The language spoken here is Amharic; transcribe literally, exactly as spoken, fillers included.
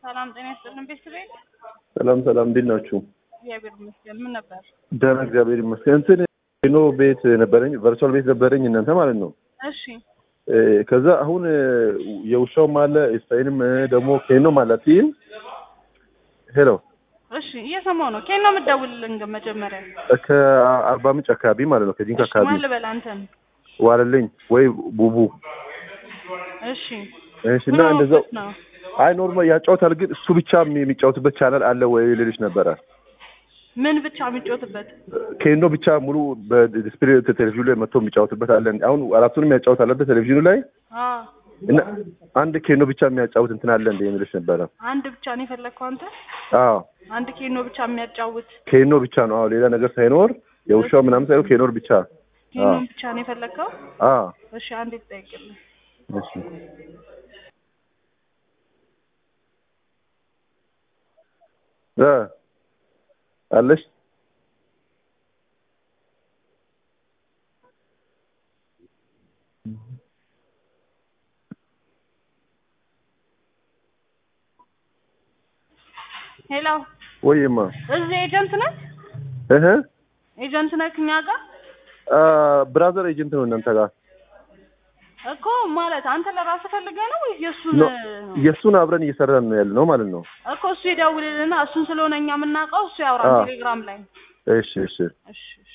ሰላም ጤና ይስጥልን ቤተሰብ ሰላም ሰላም እንዴት ናችሁ? እግዚአብሔር ይመስገን። ምን ነበር? ደህና እግዚአብሔር ይመስገን። እንትን ኖ ቤት ነበረኝ ቨርቹዋል ቤት ነበረኝ እናንተ ማለት ነው። እሺ ከዛ አሁን የውሻው ማለ ስታይልም ደግሞ ኬኖ ማለት ይል ሄሎ እሺ እየሰማው ነው። ኬኖ የምትደውልልኝ ግን መጀመሪያ ከአርባ ምንጭ አካባቢ ማለት ነው ከጂንካ አካባቢ ማን ልበል አንተን ዋለልኝ ወይ ቡቡ እሺ እሺ እና እንደዛው አይ ኖርማል ያጫውታል ግን እሱ ብቻ የሚጫወትበት ቻናል አለ ወይ ሌሎች ነበረ ምን ብቻ የሚጫወትበት ኬኖ ብቻ ሙሉ በዲስፕሌይ ቴሌቪዥኑ ላይ መጥቶ የሚጫወትበት አለ አሁን አራቱንም ያጫውታል አለ ቴሌቪዥኑ ላይ አዎ እና አንድ ኬኖ ብቻ የሚያጫውት እንትን አለ እንደ የሚልሽ ነበረ አንድ ብቻ ነው የፈለከው አንተ አዎ አንድ ኬኖ ብቻ የሚያጫውት ኬኖ ብቻ ነው አዎ ሌላ ነገር ሳይኖር የውሻው ምናምን ሳይሆን ኬኖ ብቻ ኬኖ ብቻ ነው የፈለከው አዎ እሺ አንዴ ትጠይቅልኝ እሺ እ አለሽ ሄሎ ወይማ እዚህ ኤጀንት ነህ እህ ኤጀንት ነህ እኛ ጋር አ ብራዘር ኤጀንት ነው እናንተ ጋር እኮ ማለት አንተ ለራስህ ፈልገህ ነው ወይስ የሱን የሱን አብረን እየሰራን ነው ያለነው ማለት ነው እኮ እሱ ይደውልልና እሱን ስለሆነ እኛ የምናውቀው እሱ ያወራን ቴሌግራም ላይ እሺ እሺ እሺ